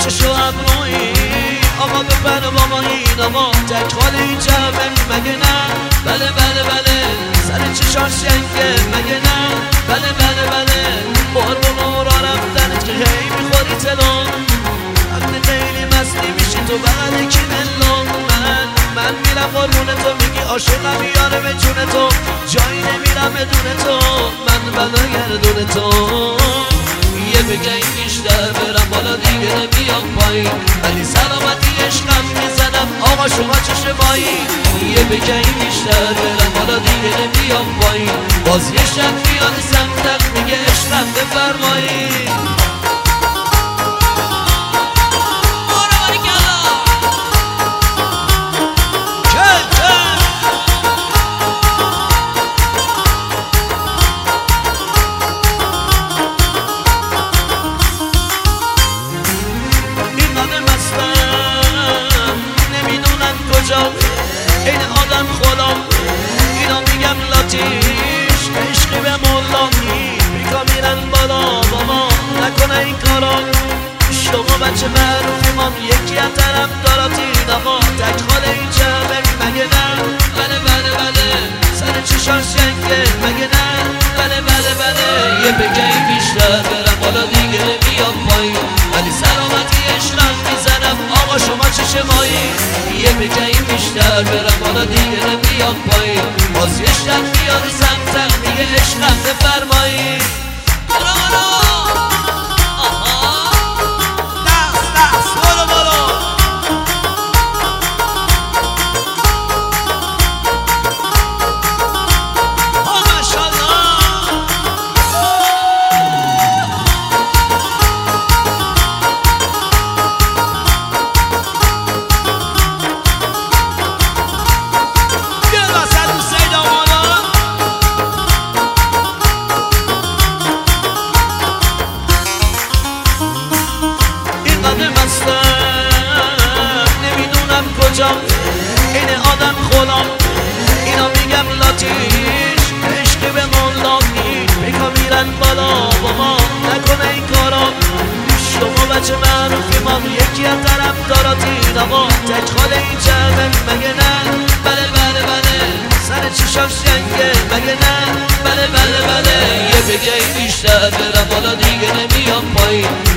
چشو ابرویی آقا بپر بابا این آقا تک خاله این جمعه مگه نه؟ بله بله بله سر چشاش شنگه مگه نه؟ بله بله بله قربون و را رفتنت که هی میخوری تلون وقتی خیلی مستی میشی تو بغل کی ملون من میرم قربون تو میگی عاشقم یاره به جون تو جایی نمیرم بدون تو من بلا گردون تو یه بگیم بیشتر برم بالا دیگه نمیام پایین ولی سلامتی عشقم میزنم آقا شما چه شبایی یه بگیم بیشتر برم بالا دیگه نمیام پایین باز یه شب میاد سمتت میگه عشقم بفرمایید این آدم خودم اینا میگم لاتیش عشقی به مولامی بیکا میرن بالا بابا نکنه این کارا شما بچه معروفی من یکی از طرف داراتین آقا تک خاله این جمعه مگه نه؟ بله بله بله سر چشاش شنگه مگه نه؟ بله بله بله یه بگیم بیشتر برم بالا دیگه نمیام پایین ولی سلامتی عشقم میزنم آقا شما چه شمایی یه بگیم بیشتر برم بالا دیگه نمیام پایین باز یه شب میاد سمتم میگه عشقم بفرمایید این آدم خودم اینا میگم لاتیش عشقی به مولامی بیکا میرن بالا بابا نکنه این کارا شما بچه معروفی ما یکی از طرف داراتین آقا تک خاله این جمعه مگه نه؟ بله بله بله سر چشاش شنگه مگه نه؟ بله بله بله یه بگیم بیشتر برم بالا دیگه نمیام پایین